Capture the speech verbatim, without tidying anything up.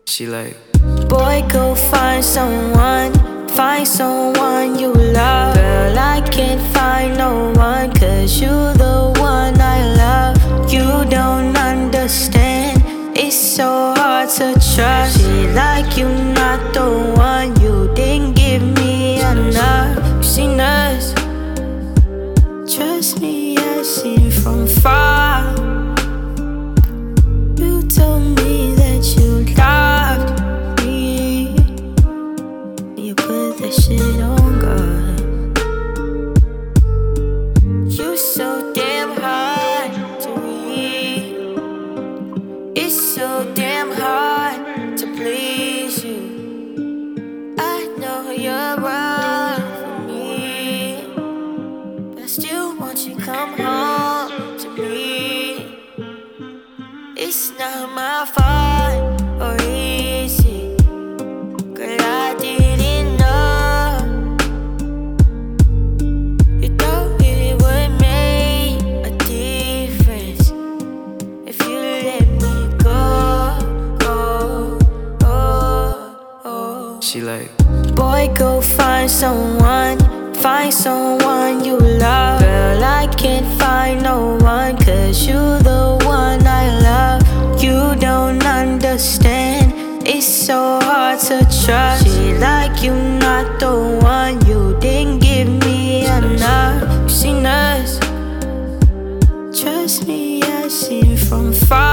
She like, boy, go find someone, find someone you love. Girl, I can't find no one, cause you the one I love. You don't understand, it's so hard to trust. She like you not the one, you didn't give me enough. You seen us, trust me, I've seen from far. You told me that you loved me, you put that shit on God. You so damn hard to read, it's so damn hard to please you. I know you're wrong for me, but I still want you to come home to me. It's not my fault or easy, girl, I didn't know. You thought it would make a difference if you let me go, go, oh, oh. she like, boy, go find someone, find someone you love. Girl, I can't find no one, cause you the one I love. You don't understand, it's so hard to trust. She like you not the one, you didn't give me enough. You seen us, trust me, I've seen from far.